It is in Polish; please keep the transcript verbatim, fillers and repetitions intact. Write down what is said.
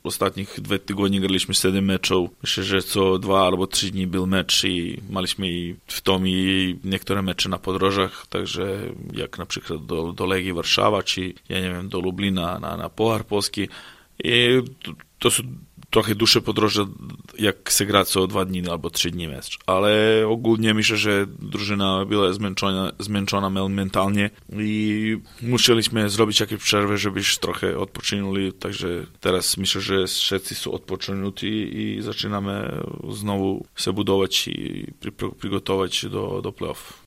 ostatnich dwie tygodnie graliśmy siedem meczów. Myślę, że co dwa albo trzy dni był mecz i mieliśmy i w tom i niektóre mecze na podróżach, także jak na przykład do, do Legii Warszawa, czy ja nie wiem, do Lublina na, na Puchar Polski. I to, to są trochę dłuższe podróże, jak się gra co dwa dni albo trzy dni mecz. Ale ogólnie myślę, że drużyna była zmęczona, zmęczona mentalnie i musieliśmy zrobić jakieś przerwy, żebyś trochę odpoczynuli. Także teraz myślę, że wszyscy są odpoczynci i zaczynamy znowu się budować i przygotować do, do playoff.